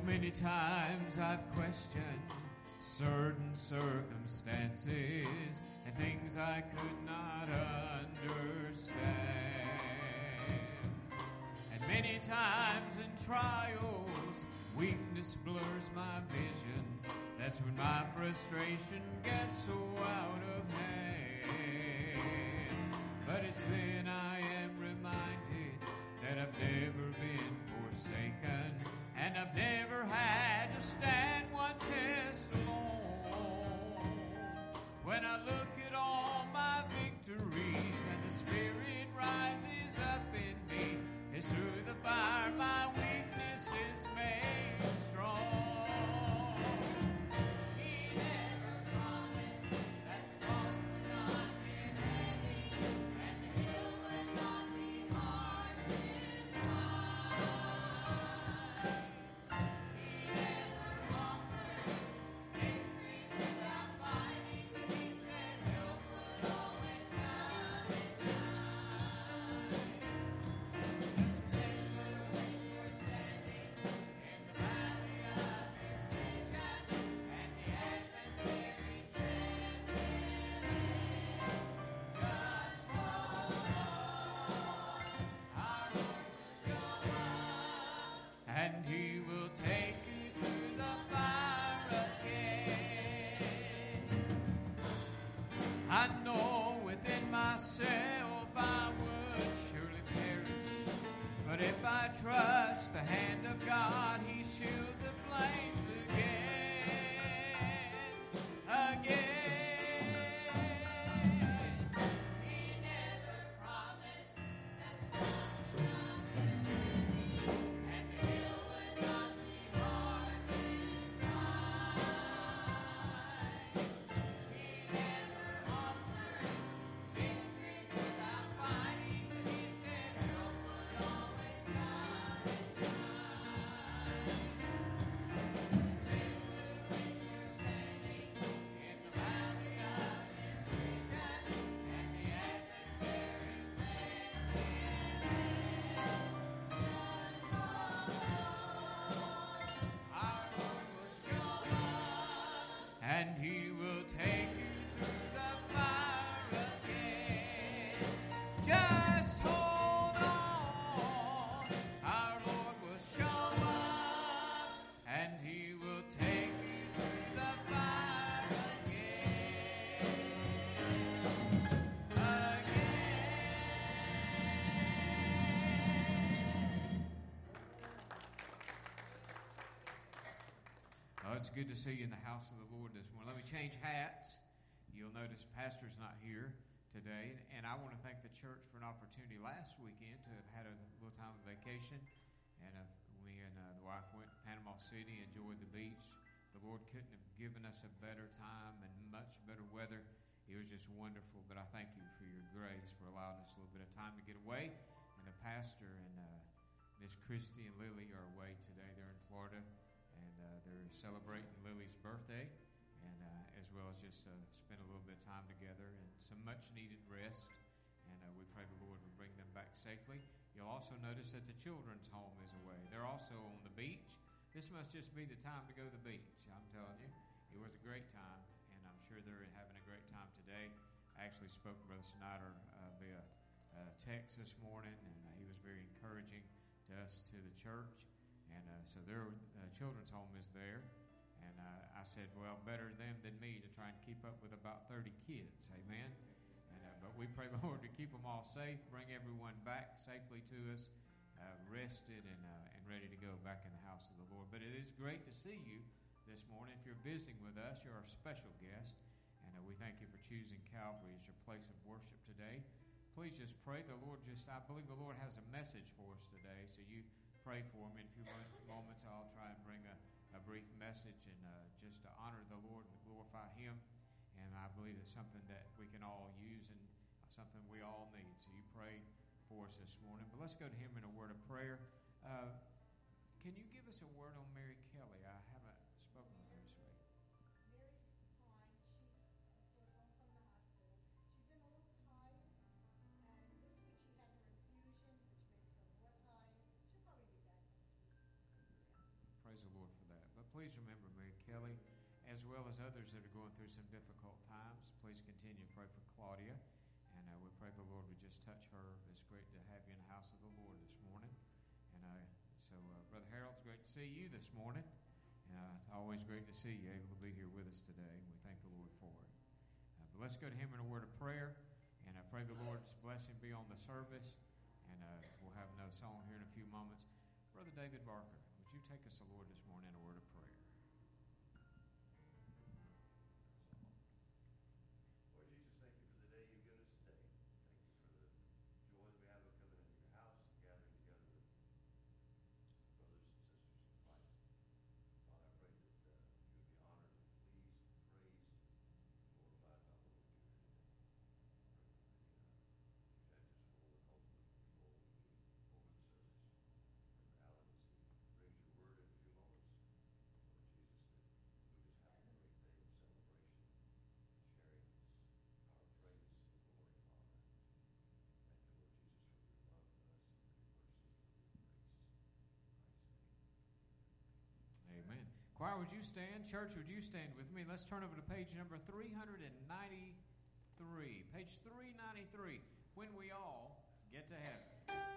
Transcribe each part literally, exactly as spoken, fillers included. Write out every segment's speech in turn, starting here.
Many times I've questioned certain circumstances and things I could not understand. And many times in trials, weakness blurs my vision. That's when my frustration gets so out of hand. But it's then I am reminded that I've never been forsaken, and I've never had to stand one test alone. When I look at all my victories and the Spirit rises up in me, it's through the fire my weakness is made strong. He never promised that the cross would not get heavy and the hill would not be hard to climb. He never offered victories without fighting, but he said help would always come in time. Just remember when you're standing in the valley of decision and the adversary says give in, just hold on. Our Lord will show up, and He will take you through the fire again. I know within myself I would surely perish, but if I trust the hand of God, He shields the flames again, again. He never promised that the cross would not get heavy and the hill would not be hard to climb. He never offered victories without fighting, but He said help would always come in time. And He will take you through the fire again. Just hold on. Our Lord will show up, and He will take you through the fire again. Again. Oh, it's good to see you in the house of the Lord this morning. Let me change hats. You'll notice Pastor's not here today, and I want to thank the church for an opportunity last weekend to have had a little time of vacation. And uh, we and uh, the wife went to Panama City, enjoyed the beach. The Lord couldn't have given us a better time and much better weather. It was just wonderful. But I thank you for your grace for allowing us a little bit of time to get away. And the pastor and uh, Miss Christy and Lily are away today. They're in Florida. And uh, they're celebrating Lily's birthday, and uh, as well as just uh, spend a little bit of time together and some much-needed rest. And uh, we pray the Lord will bring them back safely. You'll also notice that the children's home is away. They're also on the beach. This must just be the time to go to the beach. I'm telling you, it was a great time, and I'm sure they're having a great time today. I actually spoke to Brother Snyder uh, via uh, text this morning, and uh, he was very encouraging to us, to the church. And uh, so their uh, children's home is there. And uh, I said, well, better them than me to try and keep up with about thirty kids. Amen. And, uh, but we pray the Lord to keep them all safe, bring everyone back safely to us, uh, rested and, uh, and ready to go back in the house of the Lord. But it is great to see you this morning. If you're visiting with us, you're our special guest. And uh, we thank you for choosing Calvary as your place of worship today. Please just pray. The Lord just, I believe the Lord has a message for us today. So you pray for me. In a few moments, I'll try and bring a, a brief message and uh, just to honor the Lord and to glorify Him. And I believe it's something that we can all use and something we all need. So you pray for us this morning. But let's go to Him in a word of prayer. Uh, can you give us a word on Mary Kelly? I haven't spoken with her this week. Mary's fine. She's, of course, home from the hospital. She's been a little tired, and this week she had her infusion, which makes her more tired. She'll probably be back next week. Praise the Lord for please remember Mary Kelly, as well as others that are going through some difficult times. Please continue to pray for Claudia, and uh, we pray the Lord would just touch her. It's great to have you in the house of the Lord this morning. And uh, so, uh, Brother Harold, it's great to see you this morning. Uh, always great to see you able to be here with us today. We thank the Lord for it. Uh, but let's go to him in a word of prayer, and I pray the Lord's blessing be on the service. And uh, we'll have another song here in a few moments. Brother David Barker, would you take us, the Lord, this morning in a word of prayer? Lord Jesus, thank you for the day you've given us today. Thank you for the joy that we have of coming into your house and gathering together with brothers and sisters in Christ. Father, I pray that uh, you would be honored and pleased and praised and glorified by what we do here today. I pray that uh, you have just full and ultimate control over the service. Remember Alan as he brings your word in a few moments. Lord Jesus, that we just have a great day of celebration, sharing our praise and glory and honor. Thank you, Lord Jesus, for your love for us and for your mercy and for your grace. In Christ's name. Amen. Choir, would you stand? Church, would you stand with me? Let's turn over to page number three ninety-three. Page three ninety-three. When we all get to heaven.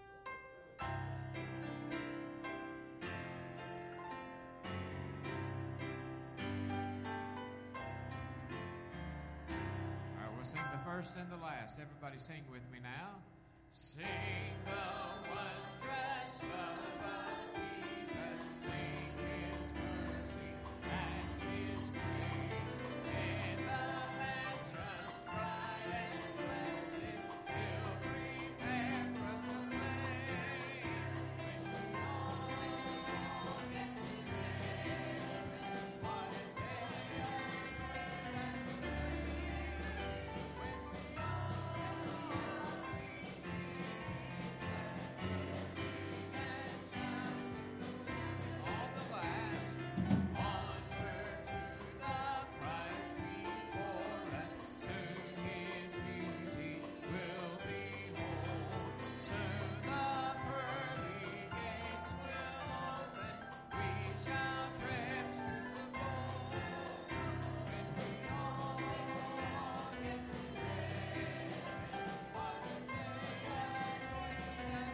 All right, we'll sing the first and the last. Everybody sing with me now. Sing the wondrous love of Jesus. Sing his mercy and his grace. In the mansions bright and blessed, he'll prepare for us a place. When we all get to heaven, what a day of blessing and praise. When we all all the last, onward to the prize before us. Soon his beauty will behold. Soon the pearly gates will open. We shall tread to the fold. When we all get to heaven, what a day of joy and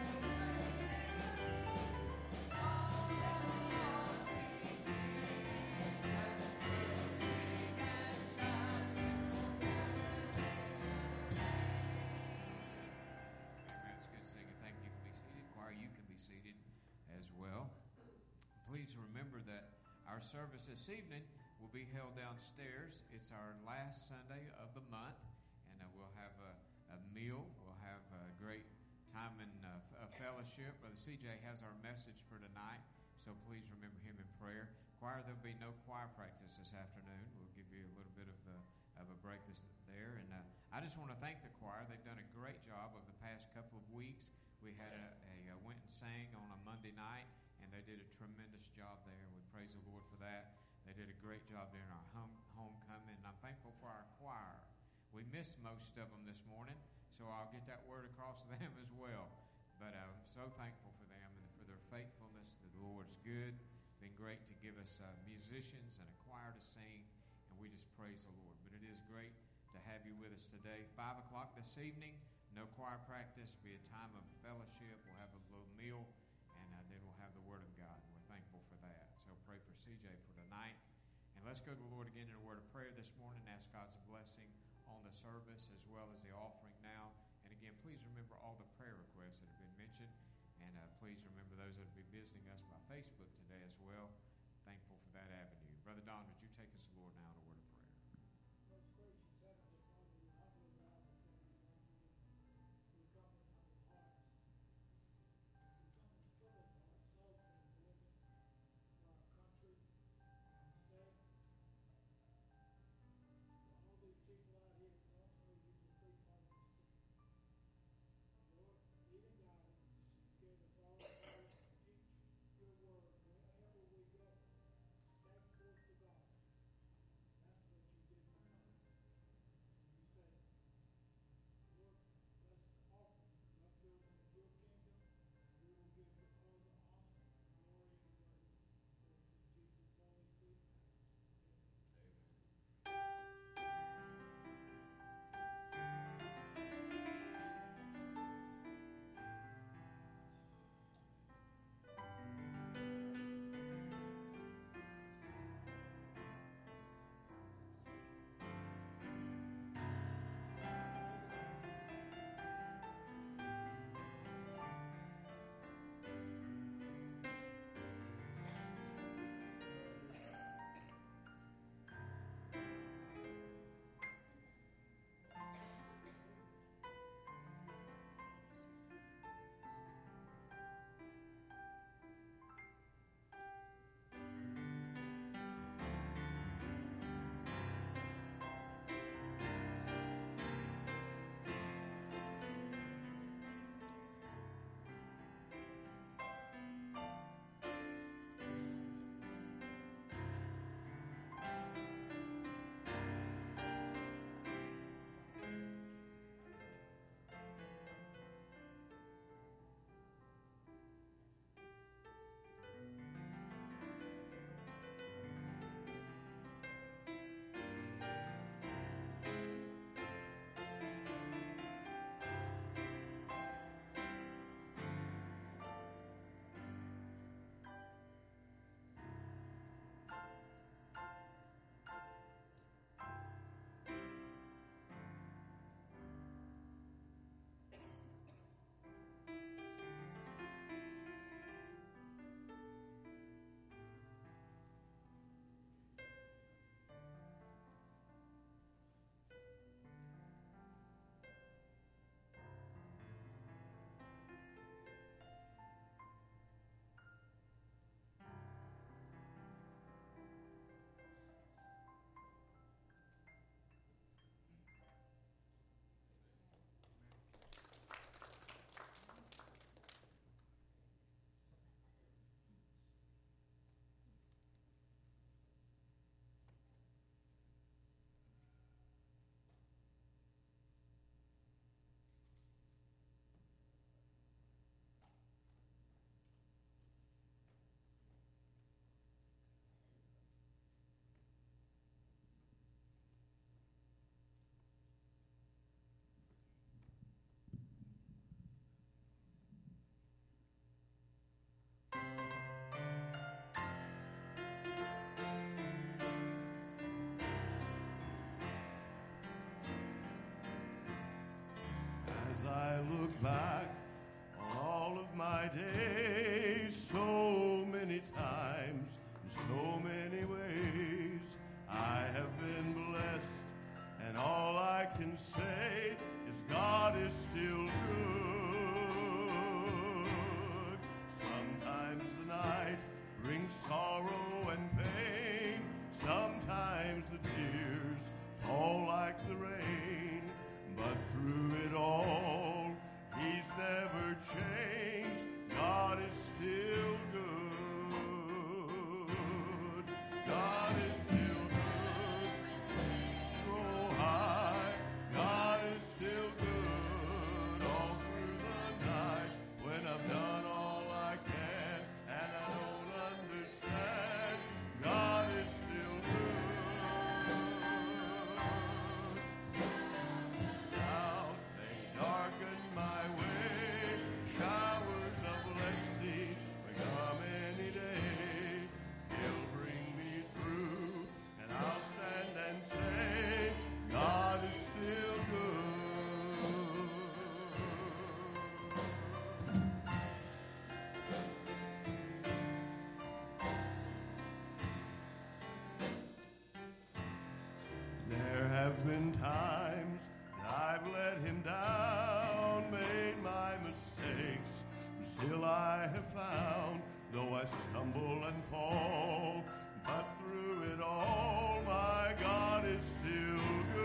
Amen. It's good singing. Thank you. You can be seated. Choir, you can be seated as well. Please remember that our service this evening will be held downstairs. It's our last Sunday of the month, and uh, we'll have a, a meal. We'll have a great time in uh, f- a fellowship. Brother C J has our message for tonight, so please remember him in prayer. Choir, there'll be no choir practice this afternoon. We'll give you a little bit of the of a break this, there. And uh, I just want to thank the choir. They've done a great job over the past couple of weeks. We had a, a, a went and sang on a Monday night, and they did a tremendous job there. We praise the Lord for that. They did a great job during our home, homecoming, and I'm thankful for our choir. We missed most of them this morning, so I'll get that word across to them as well. But uh, I'm so thankful for them and for their faithfulness. The Lord's good. Been great to give us uh, musicians and a choir to sing, and we just praise the Lord. But it is great to have you with us today. Five o'clock this evening, no choir practice, be a time of fellowship. We'll have a little meal, and uh, then we'll have the Word of God. And we're thankful for that. So pray for C J for tonight. And let's go to the Lord again in a word of prayer this morning and ask God's blessing on the service as well as the offering now. And again, please remember all the prayer requests that have been mentioned. And uh, please remember those that will be visiting us by Facebook today as well. Thankful for that avenue. Brother Don, would you take us, Lord, now in a word of prayer? Most gracious Heavenly Father, we humbly bow before you once again. We come with humble hearts. We come with troubled hearts, so important for our country, our state, for all these people out here that don't know you, the free pardon of sin. Lord, lead and guide us. Give us all the power to teach your word wherever we go. Stand forth the gospel. I look back on all of my days, so many times, in so many ways, I have been blessed, and all I can say is God is still good. Sometimes the night brings sorrow and pain, sometimes the tears fall like the rain, but through it all, He's never changed. God is still good. God is still good. Grow high. God is still good all through the night. When I've done all I can and I don't understand, God is still good. Doubt may darken my way, showers of blessing may come any day. He'll bring me through, and I'll stand and say, God is still good. There have been times that I've let Him down, made my mistakes, still I have found, though I stumble and fall, but through it all, my God is still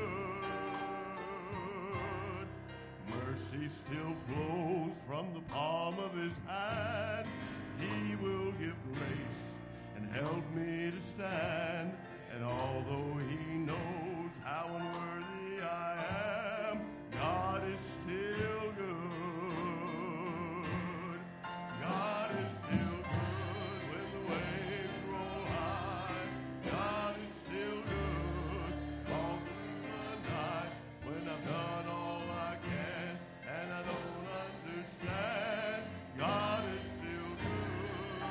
good. Mercy still flows from the palm of His hand. He will give grace and help me to stand. And although He knows how unworthy I am, God is still good. God is still good when the waves roll high. God is still good all through the night. When I've done all I can and I don't understand, God is still good.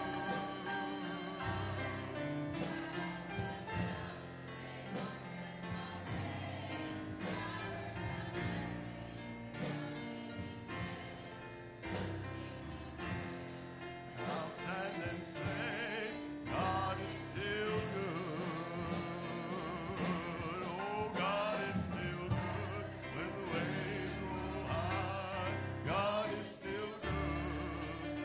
I'll stand and say, God is still good. Oh, God is still good when the waves roll high. God is still good.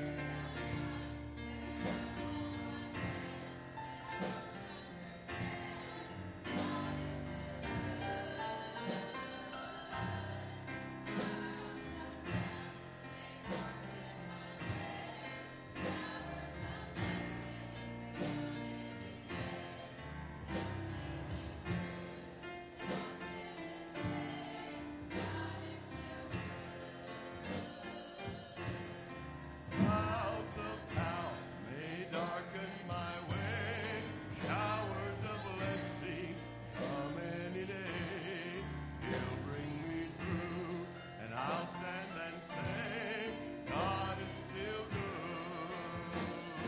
Clouds of doubt may darken my way, showers of blessing come any day. He'll bring me through, and I'll stand and say, God is still good.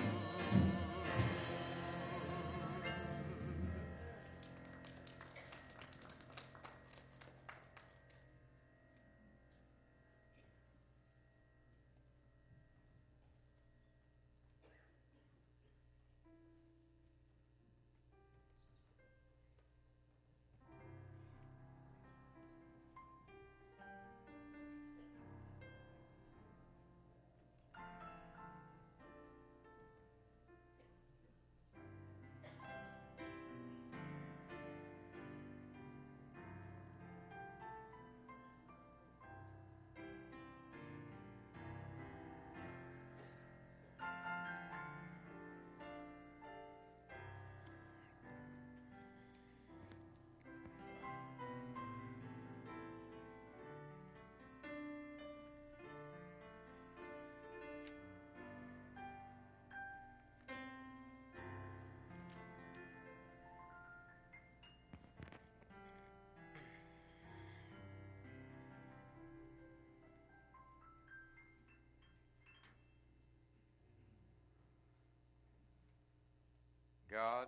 God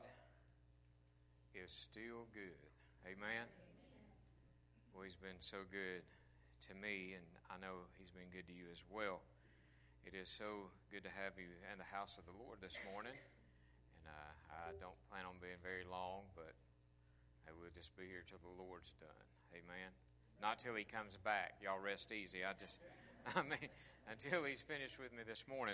is still good. Amen. Well, He's been so good to me, and I know he's been good to you as well. It is so good to have you in the house of the Lord this morning. And uh, I don't plan on being very long, but I will just be here till the Lord's done. Amen. Not till he comes back. Y'all rest easy. I just, I mean, until he's finished with me this morning.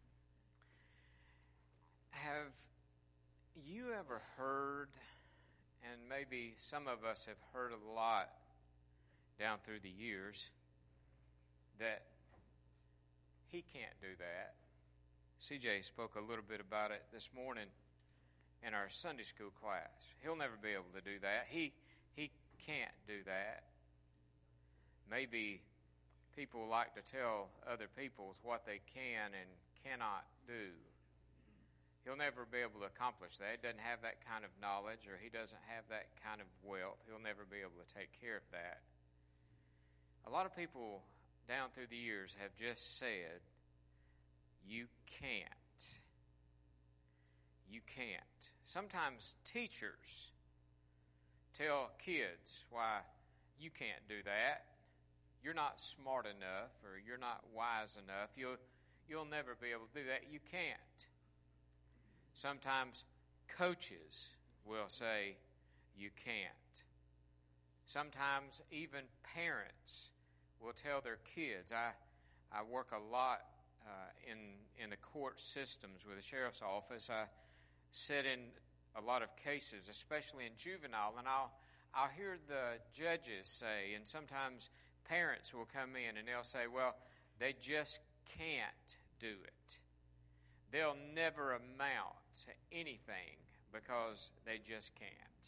Have you ever heard, and maybe some of us have heard a lot down through the years, that he can't do that? C J spoke a little bit about it this morning in our Sunday school class. He'll never be able to do that. He he can't do that. Maybe people like to tell other people what they can and cannot do. He'll never be able to accomplish that. He doesn't have that kind of knowledge, or he doesn't have that kind of wealth. He'll never be able to take care of that. A lot of people down through the years have just said, you can't. You can't. Sometimes teachers tell kids why you can't do that. You're not smart enough, or you're not wise enough. You'll, you'll never be able to do that. You can't. Sometimes coaches will say you can't. Sometimes even parents will tell their kids. I I work a lot uh, in in the court systems with the sheriff's office. I sit in a lot of cases, especially in juvenile, and I'll I'll hear the judges say, and sometimes parents will come in and they'll say, well, they just can't do it. They'll never amount to anything because they just can't.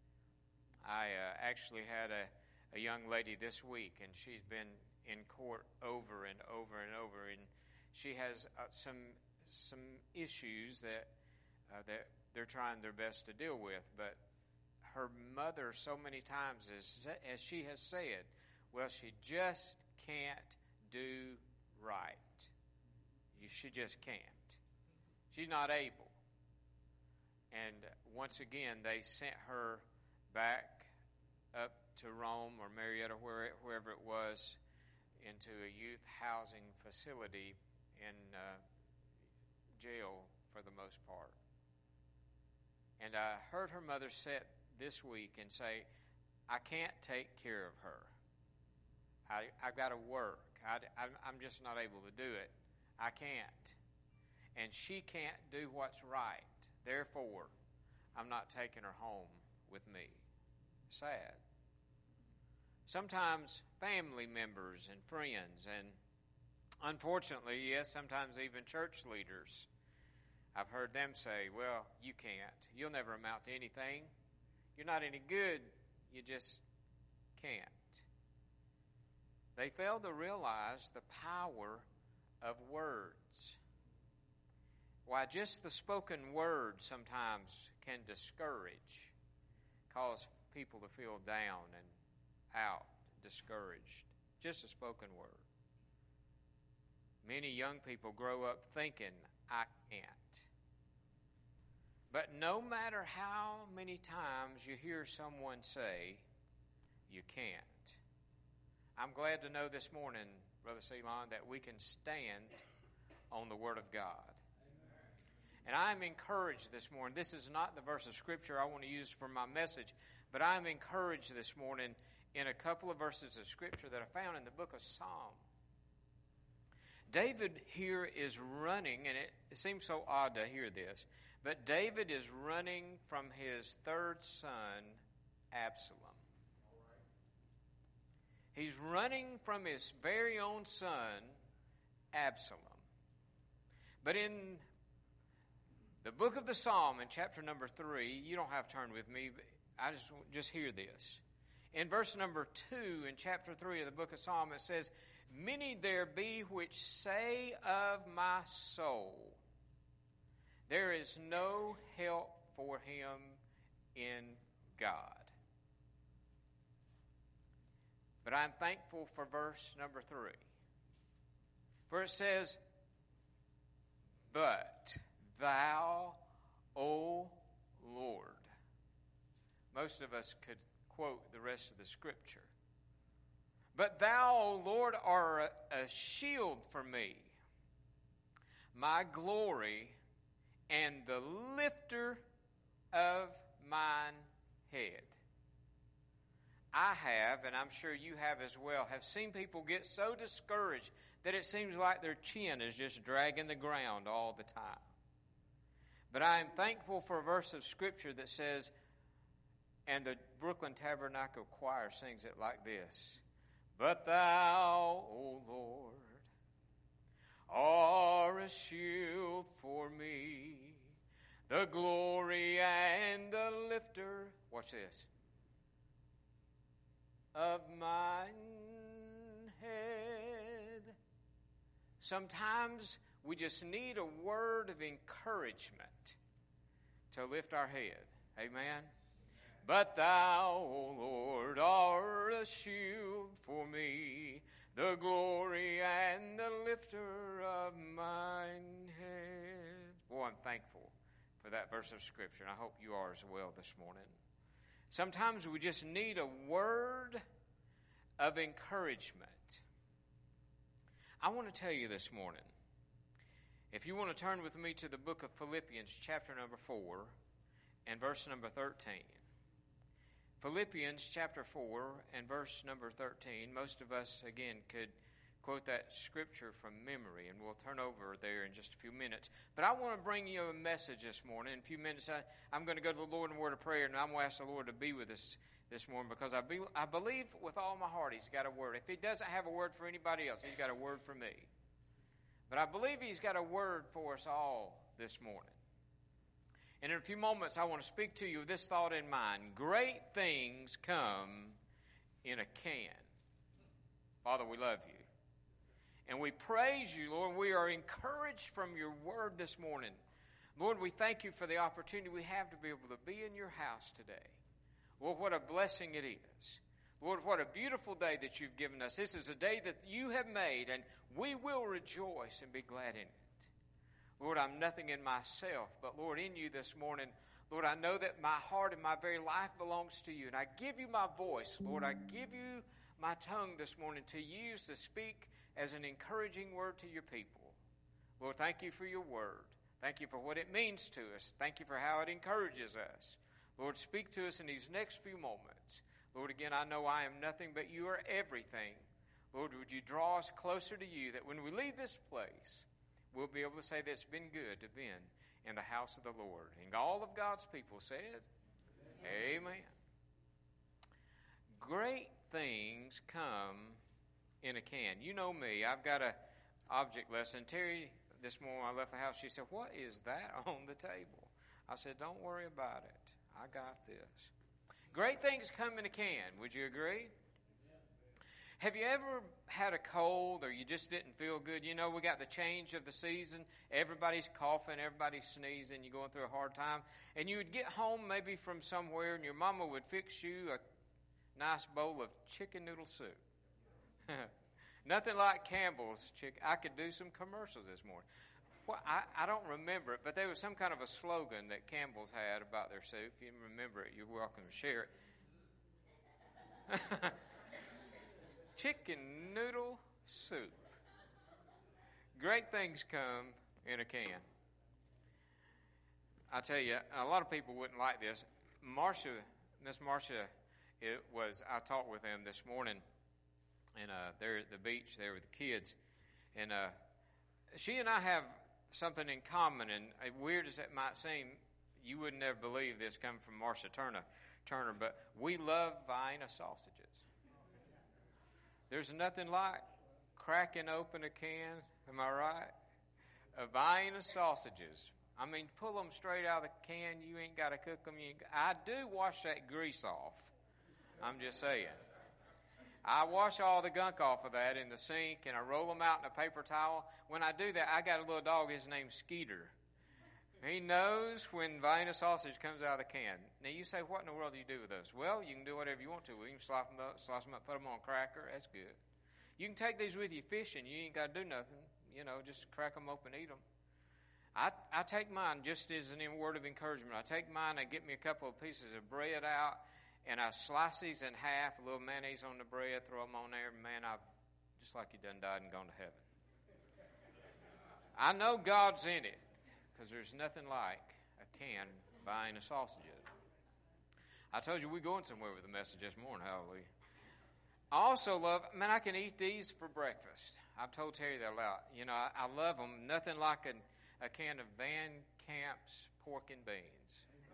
I uh, actually had a, a young lady this week, and she's been in court over and over and over, and she has uh, some some issues that uh, that they're trying their best to deal with. But her mother, so many times, as as she has said, well, she just can't do right. You, she just can't. She's not able. And once again, they sent her back up to Rome or Marietta, where, wherever it was, into a youth housing facility in uh, jail for the most part. And I heard her mother sit this week and say, I can't take care of her. I, I've got to work. I, I'm, I'm just not able to do it. I can't. And she can't do what's right. Therefore, I'm not taking her home with me. Sad. Sometimes family members and friends, and unfortunately, yes, sometimes even church leaders, I've heard them say, well, you can't. You'll never amount to anything. You're not any good. You just can't. They fail to realize the power of words. Why, just the spoken word sometimes can discourage, cause people to feel down and out, discouraged. Just a spoken word. Many young people grow up thinking, I can't. But no matter how many times you hear someone say, you can't, I'm glad to know this morning, Brother Ceylon, that we can stand on the Word of God. And I'm encouraged this morning. This is not the verse of Scripture I want to use for my message, but I'm encouraged this morning in a couple of verses of Scripture that I found in the book of Psalm. David here is running, and it, it seems so odd to hear this, but David is running from his third son, Absalom. He's running from his very own son, Absalom. But in the book of the Psalm, in chapter number three, you don't have to turn with me, but I just just hear this. In verse number two, in chapter three of the book of Psalm, it says, many there be which say of my soul, there is no help for him in God. But I'm thankful for verse number three. For it says, but thou, O Lord. Most of us could quote the rest of the Scripture. But thou, O Lord, art a, a shield for me, my glory, and the lifter of mine head. I have, and I'm sure you have as well, have seen people get so discouraged that it seems like their chin is just dragging the ground all the time. But I am thankful for a verse of Scripture that says, and the Brooklyn Tabernacle Choir sings it like this, but thou, O Lord, art a shield for me, the glory and the lifter, watch this, of mine head. Sometimes we just need a word of encouragement to lift our head. Amen. But thou, O Lord, art a shield for me, the glory and the lifter of mine head. Boy, I'm thankful for that verse of Scripture, and I hope you are as well this morning. Sometimes we just need a word of encouragement. I want to tell you this morning, if you want to turn with me to the book of Philippians, chapter number four, and verse number thirteen. Philippians chapter four and verse number thirteen. Most of us, again, could quote that scripture from memory, and we'll turn over there in just a few minutes. But I want to bring you a message this morning. In a few minutes, I, I'm going to go to the Lord in a word of prayer, and I'm going to ask the Lord to be with us this morning, because I, be, I believe with all my heart He's got a word. If He doesn't have a word for anybody else, He's got a word for me. But I believe He's got a word for us all this morning. And in a few moments, I want to speak to you with this thought in mind. Great things come in a can. Father, we love you. And we praise you, Lord. We are encouraged from your word this morning. Lord, we thank you for the opportunity we have to be able to be in your house today. Lord, what a blessing it is. Lord, what a beautiful day that you've given us. This is a day that you have made, and we will rejoice and be glad in it. Lord, I'm nothing in myself, but Lord, in you this morning, Lord, I know that my heart and my very life belongs to you, and I give you my voice. Lord, I give you my tongue this morning to use to speak as an encouraging word to your people. Lord, thank you for your word. Thank you for what it means to us. Thank you for how it encourages us. Lord, speak to us in these next few moments. Lord, again, I know I am nothing, but you are everything. Lord, would you draw us closer to you, that when we leave this place, we'll be able to say that it's been good to have been in the house of the Lord. And all of God's people said, Amen. Amen. Great things come in a can. You know me. I've got a object lesson. Terry, this morning when I left the house, she said, what is that on the table? I said, don't worry about it. I got this. Great things come in a can. Would you agree? Have you ever had a cold, or you just didn't feel good? You know, we got the change of the season. Everybody's coughing, everybody's sneezing, you're going through a hard time. And you would get home maybe from somewhere, and your mama would fix you a nice bowl of chicken noodle soup. Nothing like Campbell's chicken. I could do some commercials this morning. Well, I, I don't remember it, but there was some kind of a slogan that Campbell's had about their soup. If you remember it, you're welcome to share it. Chicken noodle soup. Great things come in a can. I tell you, a lot of people wouldn't like this. Marcia, Miss Marcia, it was. I talked with them this morning, and uh, they're at the beach there with the kids, and uh, she and I have something in common. And uh, weird as that might seem, you would never believe this coming from Marcia Turner. Turner, but we love Vienna sausages. There's nothing like cracking open a can, am I right? A Vienna sausages. I mean, pull them straight out of the can. You ain't got to cook them. You ain't got, I do wash that grease off. I'm just saying. I wash all the gunk off of that in the sink, and I roll them out in a paper towel. When I do that, I got a little dog. His name's Skeeter. He knows when Vienna sausage comes out of the can. Now, you say, what in the world do you do with those? Well, you can do whatever you want to. We can slice them up, slice them up, put them on a cracker. That's good. You can take these with you fishing. You ain't got to do nothing. You know, just crack them open, eat them. I, I take mine just as a word of encouragement. I take mine, I get me a couple of pieces of bread out, and I slice these in half, a little mayonnaise on the bread, throw them on there, man, I just like you done died and gone to heaven. I know God's in it, because there's nothing like a can buying a sausage. I told you we're going somewhere with the message this morning. Hallelujah. I also love, man, I can eat these for breakfast. I've told Terry that a lot. You know, I, I love them. Nothing like an, a can of Van Camp's pork and beans.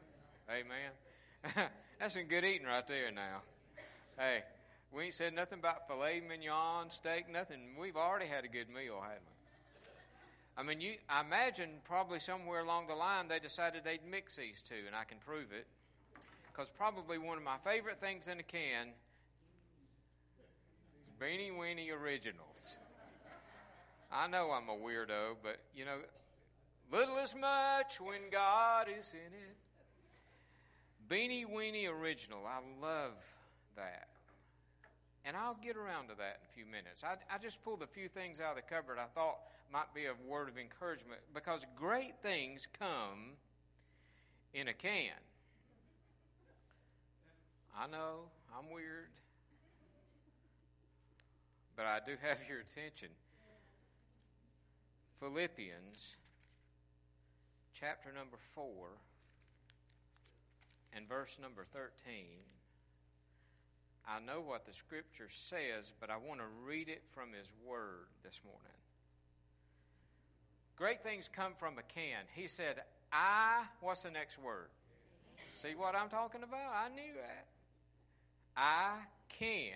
Amen. That's some good eating right there now. Hey, we ain't said nothing about filet mignon, steak, nothing. We've already had a good meal, haven't we? I mean, you. I imagine probably somewhere along the line they decided they'd mix these two, and I can prove it. Because probably one of my favorite things in a can is Beanie Weenie Originals. I know I'm a weirdo, but, you know, little is much when God is in it. Beanie Weenie Original. I love that. And I'll get around to that in a few minutes. I, I just pulled a few things out of the cupboard I thought might be a word of encouragement, because great things come in a can. I know, I'm weird. But I do have your attention. Philippians chapter number four and verse number thirteen. I know what the scripture says, but I want to read it from his word this morning. Great things come from a can. He said, I, what's the next word? See what I'm talking about? I knew that. I can.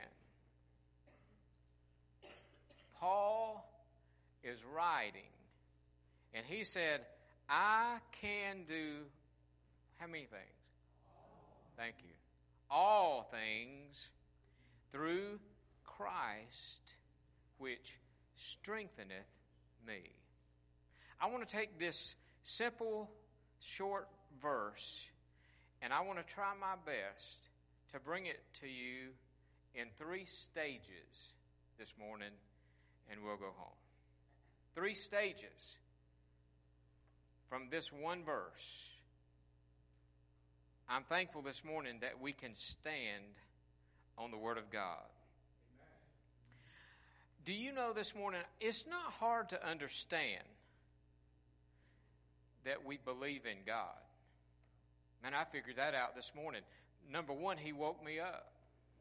Paul is writing, and he said, I can do how many things? Thank you. All things through Christ, which strengtheneth me. I want to take this simple, short verse, and I want to try my best to bring it to you in three stages this morning, and we'll go home. Three stages from this one verse. I'm thankful this morning that we can stand on the Word of God. Amen. Do you know this morning, it's not hard to understand that we believe in God. Man, I figured that out this morning. Number one, He woke me up.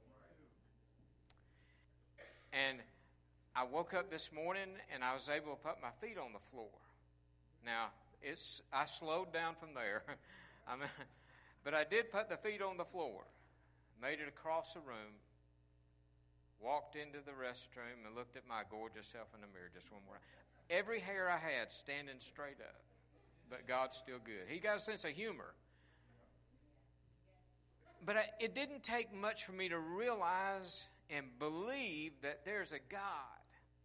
And I woke up this morning and I was able to put my feet on the floor. Now, it's I slowed down from there. I mean, but I did put the feet on the floor. Made it across the room. Walked into the restroom and looked at my gorgeous self in the mirror just one more. Every hair I had standing straight up. But God's still good. He got a sense of humor. But I, it didn't take much for me to realize and believe that there's a God.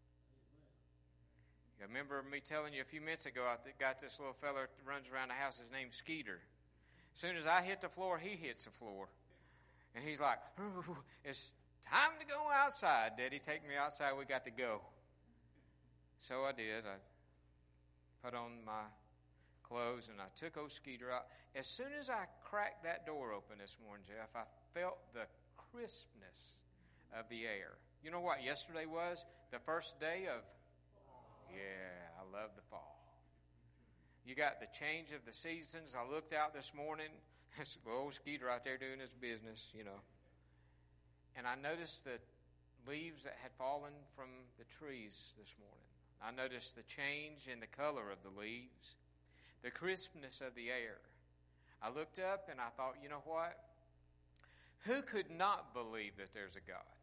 You remember me telling you a few minutes ago, I got this little fella that runs around the house. His name's Skeeter. As soon as I hit the floor, he hits the floor. And he's like, ooh, it's time to go outside. Daddy, take me outside. We got to go. So I did. I put on my clothes and I took old Skeeter out. As soon as I cracked that door open this morning, Jeff, I felt the crispness of the air. You know what yesterday was? The first day of, yeah, I love the fall. You got the change of the seasons. I looked out this morning. This old Skeeter out there doing his business, you know. And I noticed the leaves that had fallen from the trees this morning. I noticed the change in the color of the leaves, the crispness of the air. I looked up and I thought, you know what? Who could not believe that there's a God?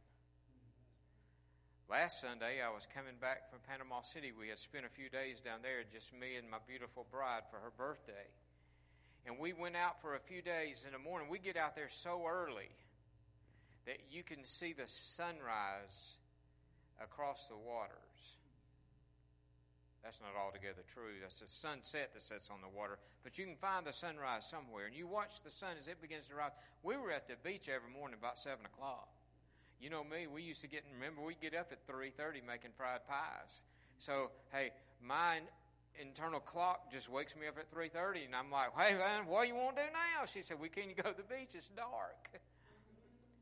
Last Sunday, I was coming back from Panama City. We had spent a few days down there, just me and my beautiful bride for her birthday. And we went out for a few days in the morning. We get out there so early that you can see the sunrise across the waters. That's not altogether true. That's the sunset that sets on the water. But you can find the sunrise somewhere. And you watch the sun as it begins to rise. We were at the beach every morning about seven o'clock. You know me, we used to get, remember, we'd get up at three thirty making fried pies. So, hey, my internal clock just wakes me up at three thirty. And I'm like, hey, man, what do you want to do now? She said, we can't go to the beach. It's dark.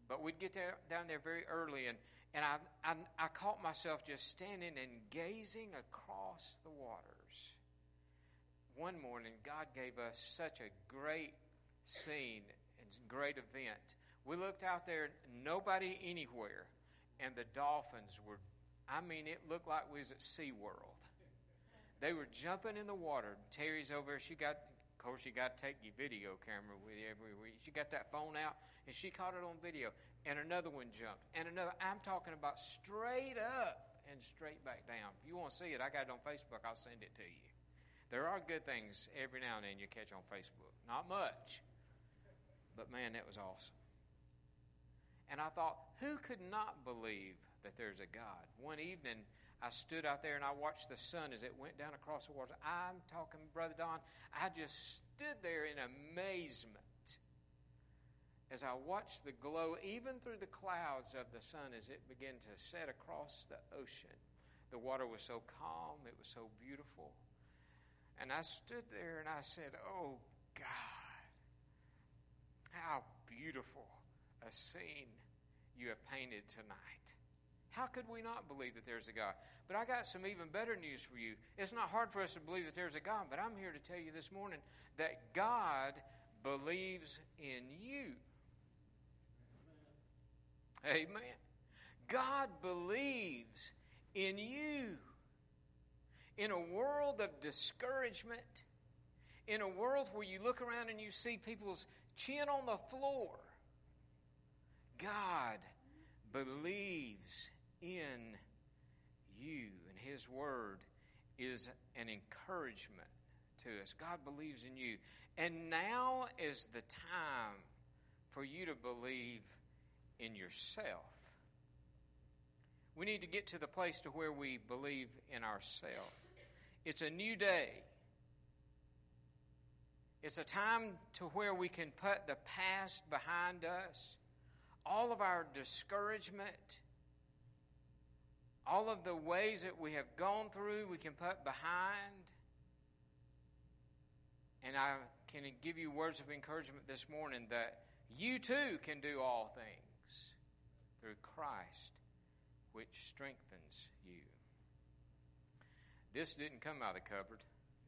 But we'd get there, down there very early, and, and I, I, I caught myself just standing and gazing across the waters. One morning, God gave us such a great scene and great event. We looked out there, nobody anywhere, and the dolphins were, I mean, it looked like we was at SeaWorld. They were jumping in the water. Terry's over there. She got, of course, you got to take your video camera with you every week. She got that phone out, and she caught it on video. And another one jumped. And another. I'm talking about straight up and straight back down. If you want to see it, I got it on Facebook. I'll send it to you. There are good things every now and then you catch on Facebook. Not much. But, man, that was awesome. And I thought, who could not believe that there's a God? One evening, I stood out there and I watched the sun as it went down across the water. I'm talking, Brother Don, I just stood there in amazement as I watched the glow, even through the clouds of the sun, as it began to set across the ocean. The water was so calm, it was so beautiful. And I stood there and I said, oh, God, how beautiful a scene you have painted tonight. How could we not believe that there's a God? But I got some even better news for you. It's not hard for us to believe that there's a God, but I'm here to tell you this morning that God believes in you. Amen. Amen. God believes in you. In a world of discouragement, in a world where you look around and you see people's chin on the floor, God believes in you, and His Word is an encouragement to us. God believes in you. And now is the time for you to believe in yourself. We need to get to the place to where we believe in ourselves. It's a new day. It's a time to where we can put the past behind us. All of our discouragement, all of the ways that we have gone through, we can put behind. And I can give you words of encouragement this morning that you too can do all things through Christ, which strengthens you. This didn't come out of the cupboard.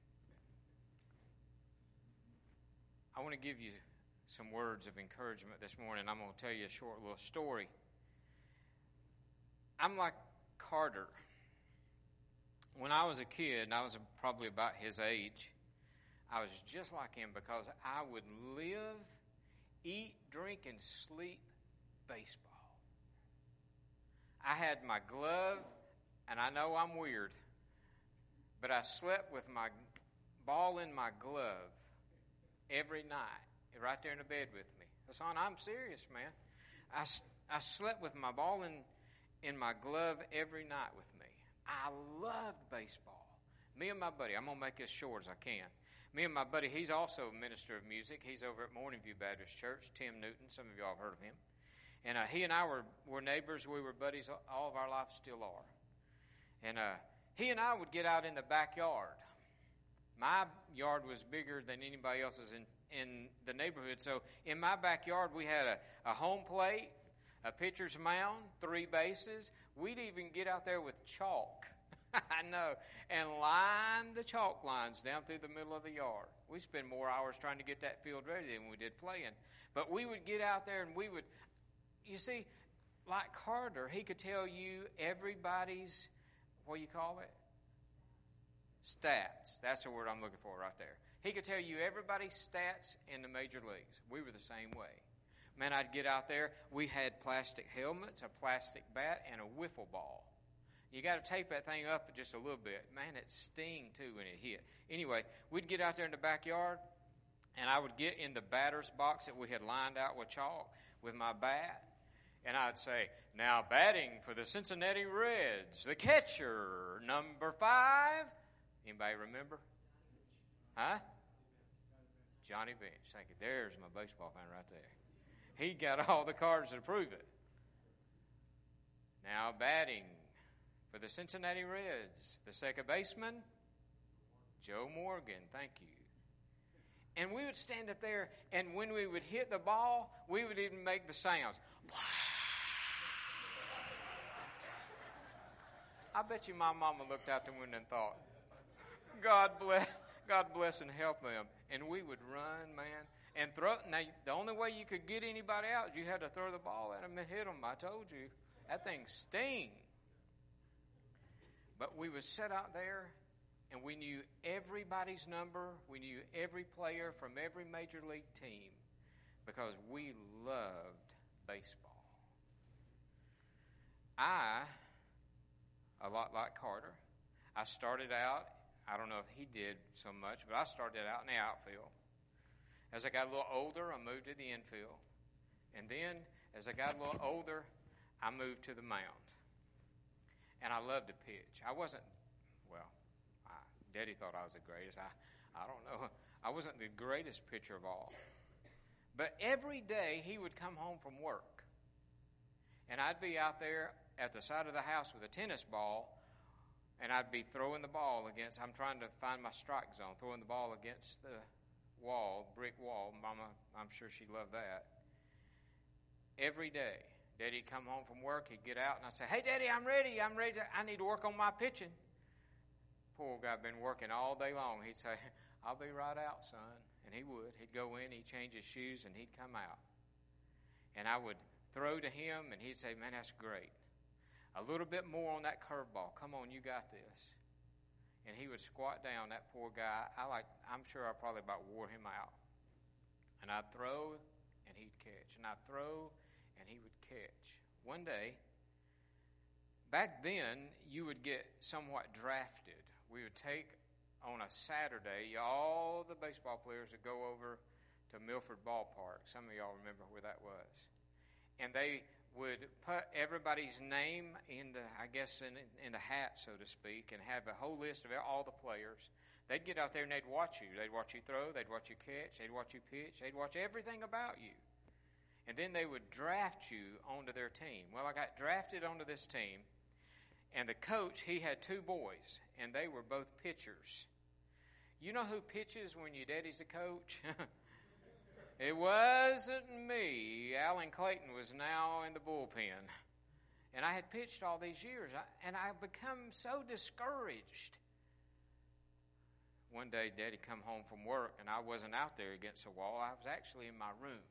I want to give you some words of encouragement this morning. I'm going to tell you a short little story. I'm like Carter. When I was a kid, and I was probably about his age, I was just like him because I would live, eat, drink, and sleep baseball. I had my glove, and I know I'm weird, but I slept with my ball in my glove every night, right there in the bed with me. Son, I'm serious, man. I, I slept with my ball in, in my glove every night with me. I loved baseball. Me and my buddy, I'm going to make this short as I can. Me and my buddy, he's also a minister of music. He's over at Morning View Baptist Church, Tim Newton. Some of y'all have heard of him. And uh, he and I were, were neighbors. We were buddies all of our life, still are. And uh, he and I would get out in the backyard. My yard was bigger than anybody else's in, in the neighborhood. So in my backyard, we had a, a home plate, a pitcher's mound, three bases. We'd even get out there with chalk. I know. And line the chalk lines down through the middle of the yard. We spend more hours trying to get that field ready than we did playing. But we would get out there and we would, you see, like Carter, he could tell you everybody's, what do you call it? Stats. That's the word I'm looking for right there. He could tell you everybody's stats in the major leagues. We were the same way. Man, I'd get out there. We had plastic helmets, a plastic bat, and a wiffle ball. You got to tape that thing up just a little bit. Man, it sting, too, when it hit. Anyway, we'd get out there in the backyard, and I would get in the batter's box that we had lined out with chalk with my bat, and I'd say, now batting for the Cincinnati Reds, the catcher, number five. Anybody remember? Huh? Johnny Bench. Thank you. There's my baseball fan right there. He got all the cards to prove it. Now batting for the Cincinnati Reds, the second baseman, Joe Morgan. Thank you. And we would stand up there, and when we would hit the ball, we would even make the sounds. I bet you my mama looked out the window and thought, God bless, God bless and help them. And we would run, man, and throw. Now, the only way you could get anybody out is you had to throw the ball at them and hit them. I told you, that thing sting. But we would sit out there, and we knew everybody's number. We knew every player from every major league team because we loved baseball. I, a lot like Carter, I started out, I don't know if he did so much, but I started out in the outfield. As I got a little older, I moved to the infield. And then, as I got a little older, I moved to the mound. And I loved to pitch. I wasn't, well, I, Daddy thought I was the greatest. I, I don't know. I wasn't the greatest pitcher of all. But every day he would come home from work. And I'd be out there at the side of the house with a tennis ball, and I'd be throwing the ball against, I'm trying to find my strike zone, throwing the ball against the wall, brick wall. Mama, I'm sure she loved that. Every day. Daddy'd come home from work, he'd get out, and I'd say, hey, Daddy, I'm ready. I'm ready. To, I need to work on my pitching. Poor guy had been working all day long. He'd say, I'll be right out, son. And he would. He'd go in, he'd change his shoes, and he'd come out. And I would throw to him, and he'd say, man, that's great. A little bit more on that curveball. Come on, you got this. And he would squat down, that poor guy. I like, I'm sure I probably about wore him out. And I'd throw, and he'd catch. And I'd throw, and he would catch. One day, back then, you would get somewhat drafted. We would take, on a Saturday, all the baseball players would go over to Milford Ballpark. Some of y'all remember where that was. And they would put everybody's name in the, I guess, in, in the hat, so to speak, and have a whole list of all the players. They'd get out there and they'd watch you. They'd watch you throw. They'd watch you catch. They'd watch you pitch. They'd watch everything about you. And then they would draft you onto their team. Well, I got drafted onto this team, and the coach, he had two boys, and they were both pitchers. You know who pitches when your daddy's the coach? It wasn't me. Alan Clayton was now in the bullpen. And I had pitched all these years, and I become so discouraged. One day, Daddy come home from work, and I wasn't out there against the wall. I was actually in my room.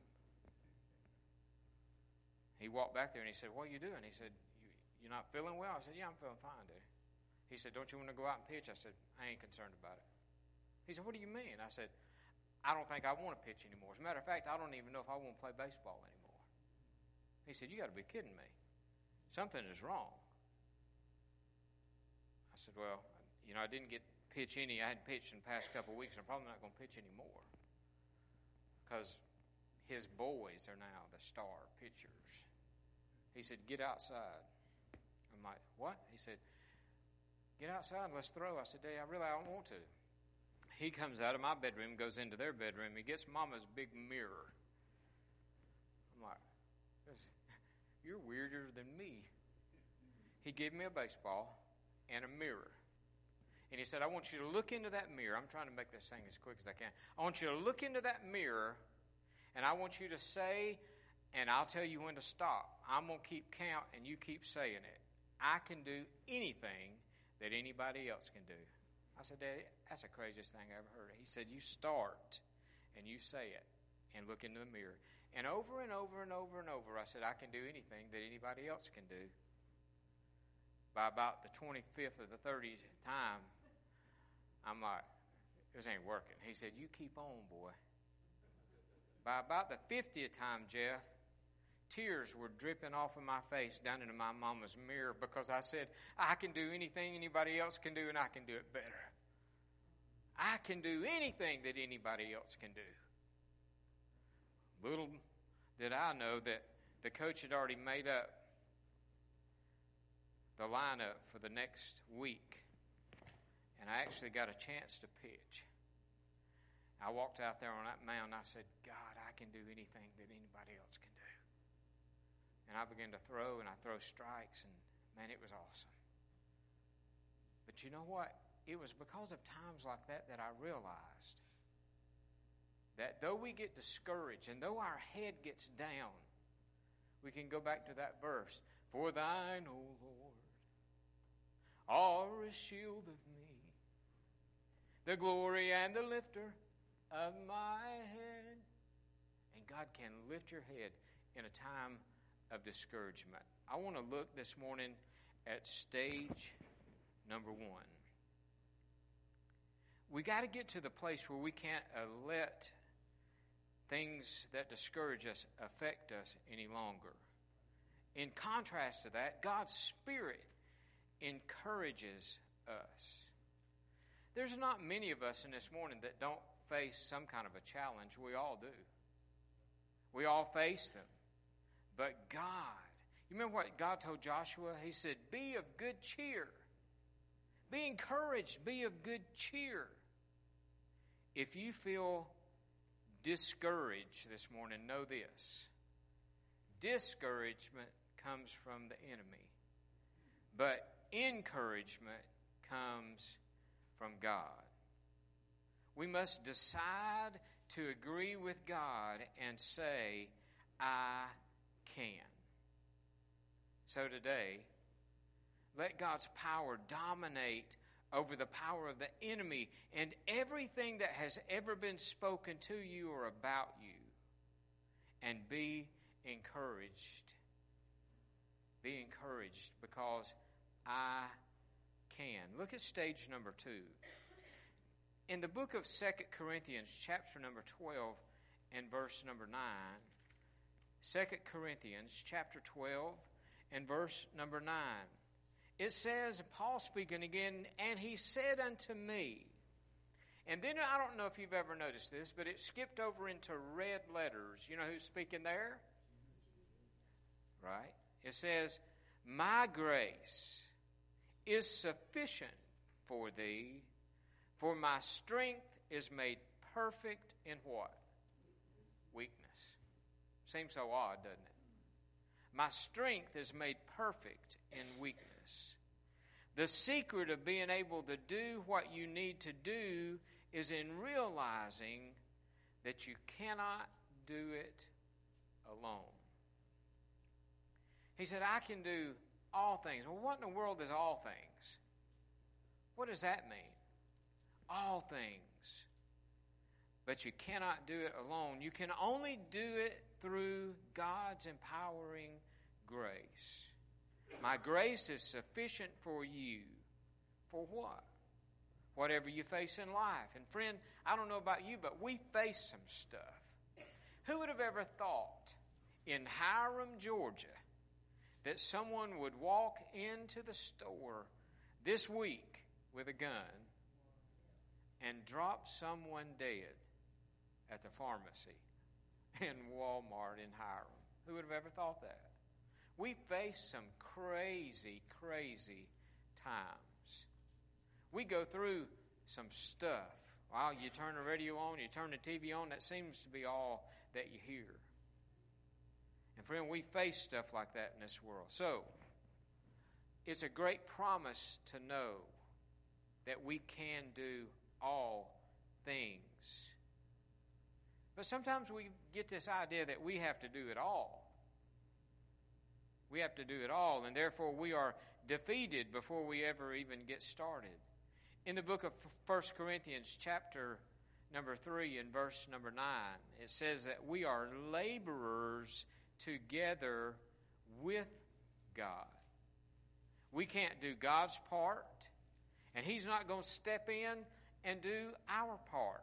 He walked back there, and he said, what are you doing? He said, you, you're not feeling well? I said, yeah, I'm feeling fine, Daddy. He said, don't you want to go out and pitch? I said, I ain't concerned about it. He said, what do you mean? I said, I don't think I want to pitch anymore. As a matter of fact, I don't even know if I want to play baseball anymore. He said, you got to be kidding me. Something is wrong. I said, well, you know, I didn't get pitch any. I hadn't pitched in the past couple of weeks, and I'm probably not going to pitch anymore because his boys are now the star pitchers. He said, get outside. I'm like, what? He said, get outside and let's throw. I said, Daddy, I really I don't want to. He comes out of my bedroom, goes into their bedroom. He gets Mama's big mirror. I'm like, you're weirder than me. He gave me a baseball and a mirror. And he said, I want you to look into that mirror. I'm trying to make this thing as quick as I can. I want you to look into that mirror, and I want you to say, and I'll tell you when to stop. I'm going to keep count, and you keep saying it. I can do anything that anybody else can do. I said, Daddy, that's the craziest thing I ever heard. He said, you start and you say it and look into the mirror. And over and over and over and over, I said, I can do anything that anybody else can do. By about the twenty-fifth or the thirtieth time, I'm like, this ain't working. He said, you keep on, boy. By about the fiftieth time, Jeff, tears were dripping off of my face down into my mama's mirror because I said, I can do anything anybody else can do, and I can do it better. I can do anything that anybody else can do. Little did I know that the coach had already made up the lineup for the next week, and I actually got a chance to pitch. I walked out there on that mound, and I said, God, I can do anything that anybody else can do. And I began to throw, and I throw strikes, and man, it was awesome. But you know what? It was because of times like that that I realized that though we get discouraged and though our head gets down, we can go back to that verse. For thine, O Lord, are a shield of me, the glory and the lifter of my head. And God can lift your head in a time of discouragement. I want to look this morning at stage number one. We got to get to the place where we can't uh, let things that discourage us affect us any longer. In contrast to that, God's Spirit encourages us. There's not many of us in this morning that don't face some kind of a challenge. We all do. We all face them. But God, you remember what God told Joshua? He said, be of good cheer. Be encouraged. Be of good cheer. If you feel discouraged this morning, know this. Discouragement comes from the enemy. But encouragement comes from God. We must decide to agree with God and say, I can. So today, let God's power dominate over the power of the enemy and everything that has ever been spoken to you or about you. And be encouraged. Be encouraged because I can. Look at stage number two. In the book of Second Corinthians, chapter number twelve and verse number nine, Second Corinthians, chapter twelve and verse number nine, it says, Paul speaking again, and he said unto me, and then I don't know if you've ever noticed this, but it skipped over into red letters. You know who's speaking there? Right? It says, my grace is sufficient for thee, for my strength is made perfect in what? Weakness. Seems so odd, doesn't it? My strength is made perfect in weakness. The secret of being able to do what you need to do is in realizing that you cannot do it alone. He said, I can do all things. Well, what in the world is all things? What does that mean? All things. But you cannot do it alone. You can only do it through God's empowering grace. My grace is sufficient for you. For what? Whatever you face in life. And friend, I don't know about you, but we face some stuff. Who would have ever thought in Hiram, Georgia, that someone would walk into the store this week with a gun and drop someone dead at the pharmacy in Walmart in Hiram? Who would have ever thought that? We face some crazy, crazy times. We go through some stuff. Well, you turn the radio on, you turn the T V on, that seems to be all that you hear. And friend, we face stuff like that in this world. So, it's a great promise to know that we can do all things. But sometimes we get this idea that we have to do it all. We have to do it all, and therefore we are defeated before we ever even get started. In the book of First Corinthians, chapter number three and verse number nine, it says that we are laborers together with God. We can't do God's part, and He's not going to step in and do our part.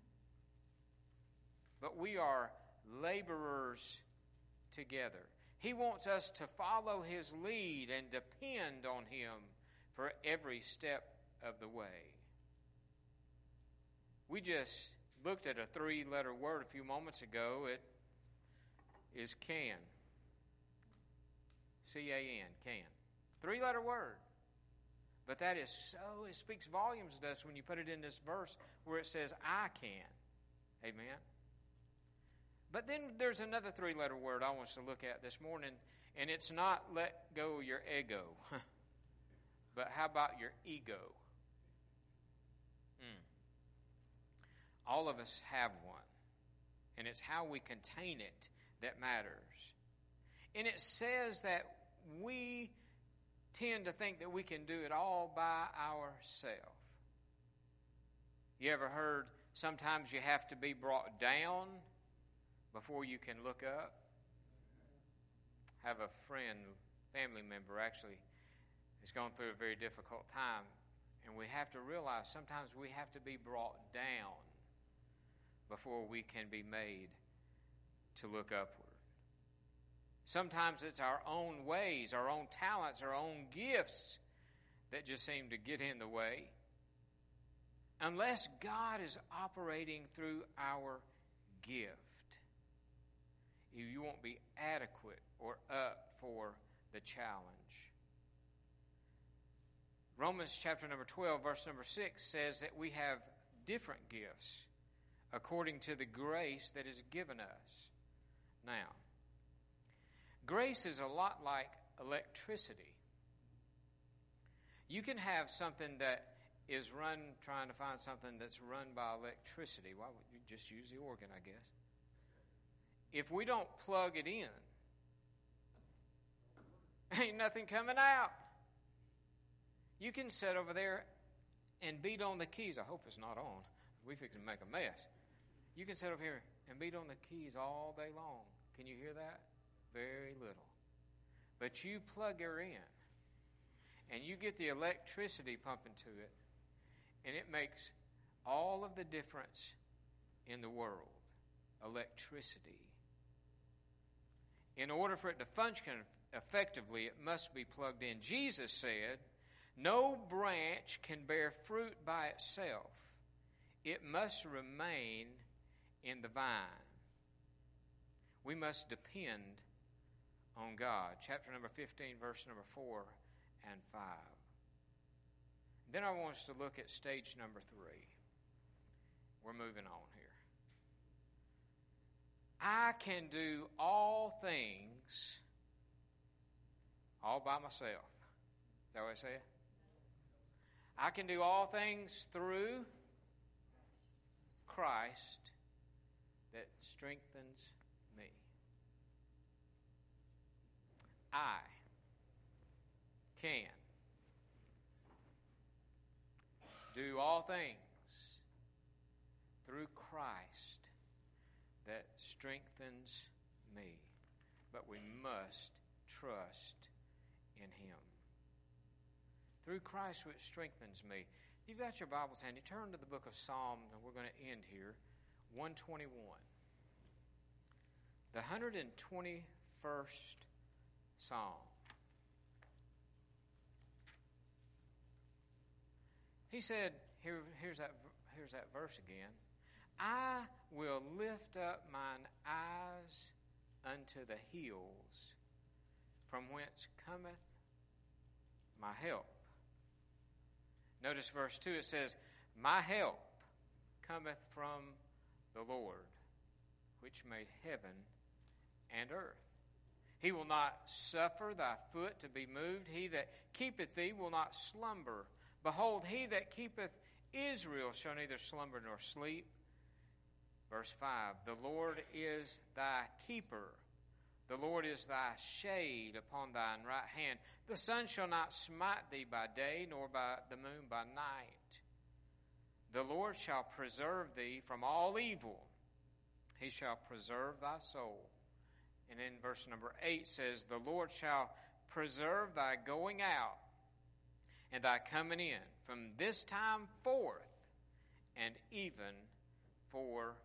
But we are laborers together. He wants us to follow His lead and depend on Him for every step of the way. We just looked at a three-letter word a few moments ago. It is can. C A N, can. Three-letter word. But that is so, it speaks volumes to us when you put it in this verse where it says, I can. Amen. But then there's another three-letter word I want us to look at this morning, and it's not let go your ego, but how about your ego? Mm. All of us have one. and it's how we contain it that matters. And it says that we tend to think that we can do it all by ourselves. You ever heard sometimes you have to be brought down before you can look up? I have a friend, family member actually, has gone through a very difficult time. And we have to realize sometimes we have to be brought down before we can be made to look upward. Sometimes it's our own ways, our own talents, our own gifts that just seem to get in the way. Unless God is operating through our gift, you won't be adequate or up for the challenge. Romans chapter number twelve, verse number six says that we have different gifts according to the grace that is given us. Now, grace is a lot like electricity. You can have something that is run, trying to find something that's run by electricity. Why would you just use the organ, I guess? If we don't plug it in, ain't nothing coming out. You can sit over there and beat on the keys. I hope it's not on. We fixing to make a mess. You can sit over here and beat on the keys all day long. Can you hear that? Very little. But you plug her in, and you get the electricity pumping to it, and it makes all of the difference in the world. Electricity. In order for it to function effectively, it must be plugged in. Jesus said, "No branch can bear fruit by itself. It must remain in the vine." We must depend on God. Chapter number fifteen, verse number four and five. Then I want us to look at stage number three. We're moving on here. I can do all things all by myself. Is that what I say? I can do all things through Christ that strengthens me. I can do all things through Christ that strengthens me. But we must trust in Him. Through Christ which strengthens me. You've got your Bibles handy. Turn to the book of Psalms, and we're going to end here. one twenty-one. The one hundred twenty-first Psalm. He said, here, here's that, here's that verse again. I will lift up mine eyes unto the hills, from whence cometh my help. Notice verse two, it says, my help cometh from the Lord, which made heaven and earth. He will not suffer thy foot to be moved. He that keepeth thee will not slumber. Behold, he that keepeth Israel shall neither slumber nor sleep. Verse five, the Lord is thy keeper. The Lord is thy shade upon thine right hand. The sun shall not smite thee by day, nor by the moon by night. The Lord shall preserve thee from all evil. He shall preserve thy soul. And then verse number eight says, the Lord shall preserve thy going out and thy coming in from this time forth and even forevermore.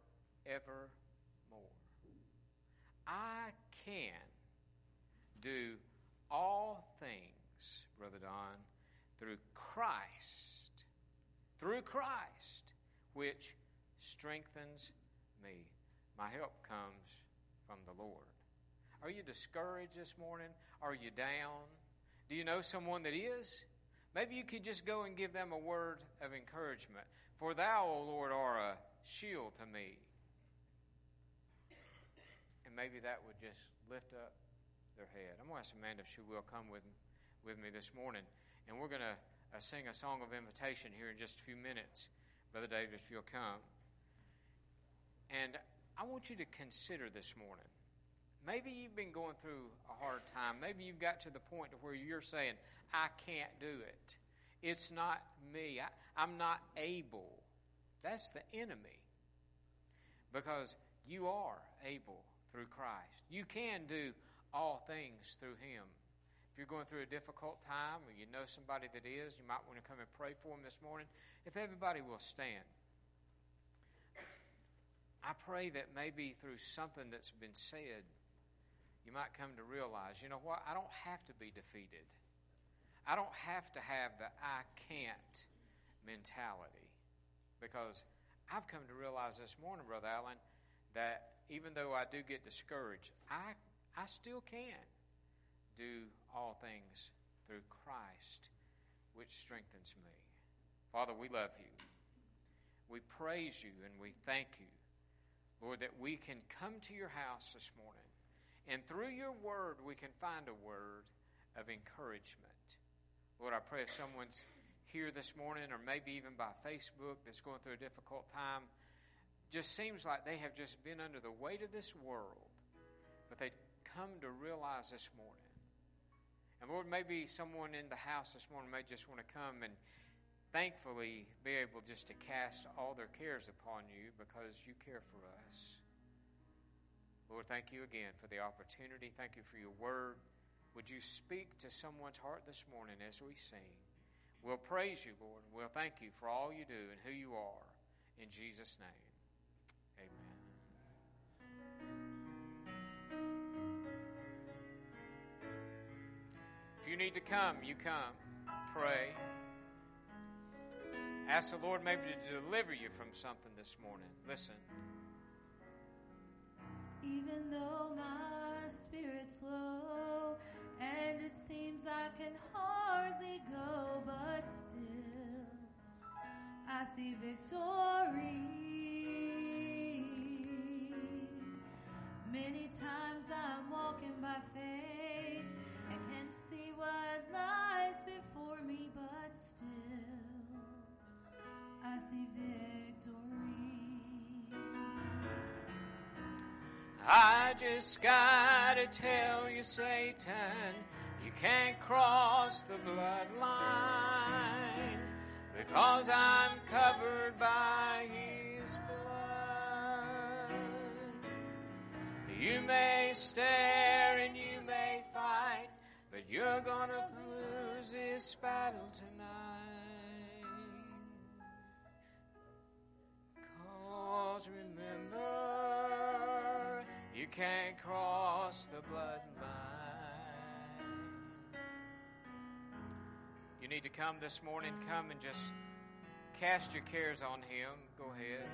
I can do all things, Brother Don, through Christ, through Christ, which strengthens me. My help comes from the Lord. Are you discouraged this morning? Are you down? Do you know someone that is? Maybe you could just go and give them a word of encouragement. For thou, O Lord, art a shield to me. And maybe that would just lift up their head. I'm going to ask Amanda if she will come with, with me this morning. And we're going to uh, sing a song of invitation here in just a few minutes. Brother David, if you'll come. And I want you to consider this morning. Maybe you've been going through a hard time. Maybe you've got to the point where you're saying, I can't do it. It's not me. I, I'm not able. That's the enemy. Because you are able through Christ. You can do all things through Him. If you're going through a difficult time or you know somebody that is, you might want to come and pray for them this morning. If everybody will stand. I pray that maybe through something that's been said, you might come to realize, you know what, I don't have to be defeated. I don't have to have the I can't mentality. Because I've come to realize this morning, Brother Allen, that even though I do get discouraged, I I still can do all things through Christ, which strengthens me. Father, we love you. We praise you and we thank you, Lord, that we can come to your house this morning, and through your word we can find a word of encouragement. Lord, I pray if someone's here this morning, or maybe even by Facebook, that's going through a difficult time, just seems like they have just been under the weight of this world, but they come to realize this morning. And Lord, maybe someone in the house this morning may just want to come and thankfully be able just to cast all their cares upon you because you care for us. Lord, thank you again for the opportunity. Thank you for your word. Would you speak to someone's heart this morning as we sing? We'll praise you, Lord. We'll thank you for all you do and who you are. In Jesus' name, amen. If you need to come, you come. Pray. Ask the Lord maybe to deliver you from something this morning. Listen. Even though my spirit's low and it seems I can hardly go, but still I see victory. Many times I'm walking by faith and can see what lies before me, but still I see victory. I just gotta tell you, Satan, you can't cross the bloodline, because I'm covered by his blood. You may stare and you may fight, but you're gonna lose this battle tonight. 'Cause remember, you can't cross the bloodline. You need to come this morning. Come and just cast your cares on him. Go ahead.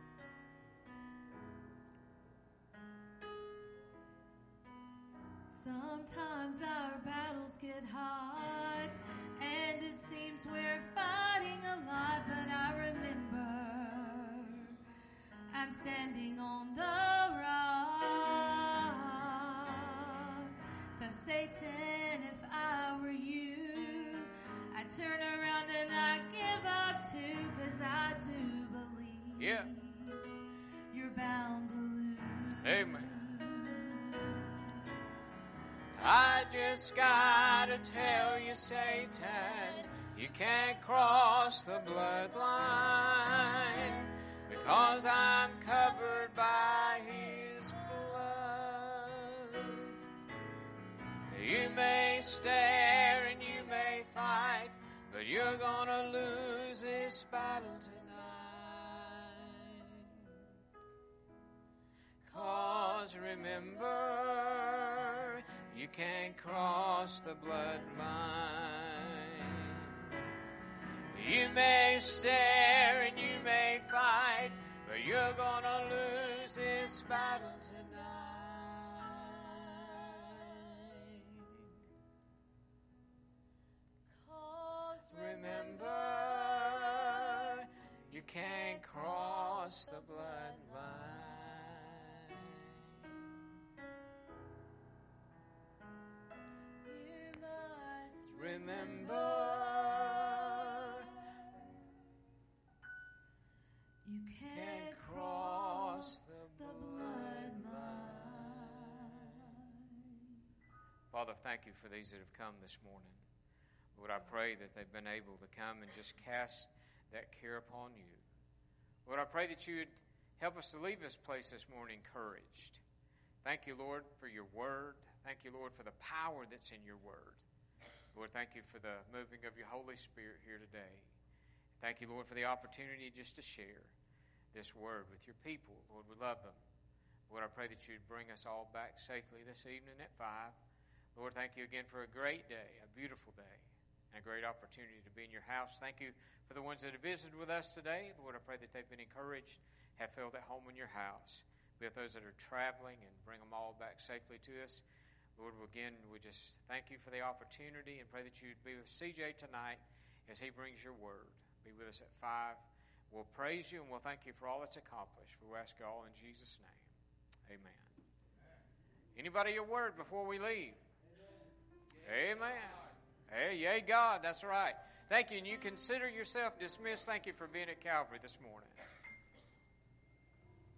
Sometimes our battles get hot and it seems we're fighting a lot, but I remember I'm standing on the rock. So Satan, if I were you, I'd turn around and I'd give up too, 'cause I do believe Yeah. you're bound to lose. Amen. I just gotta tell you, Satan, you can't cross the bloodline, because I'm covered by his blood. You may stare and you may fight, but you're gonna lose this battle tonight. 'Cause remember, you can't cross the bloodline. You may stare and you may fight, but you're gonna lose this battle tonight. 'Cause remember, you can't cross the bloodline. Remember, you can't cross the blood. Father, thank you for these that have come this morning. Lord, I pray that they've been able to come and just cast that care upon you. Lord, I pray that you would help us to leave this place this morning encouraged. Thank you, Lord, for your word. Thank you, Lord, for the power that's in your word. Lord, thank you for the moving of your Holy Spirit here today. Thank you, Lord, for the opportunity just to share this word with your people. Lord, we love them. Lord, I pray that you'd bring us all back safely this evening at five. Lord, thank you again for a great day, a beautiful day, and a great opportunity to be in your house. Thank you for the ones that have visited with us today. Lord, I pray that they've been encouraged, have felt at home in your house. Be with those that are traveling and bring them all back safely to us. Lord, again, we just thank you for the opportunity and pray that you'd be with C J tonight as he brings your word. Be with us at five. We'll praise you and we'll thank you for all that's accomplished. We ask you all in Jesus' name. Amen. Anybody a word before we leave? Amen. Amen. Hey, yay, God. That's right. Thank you. And you consider yourself dismissed. Thank you for being at Calvary this morning.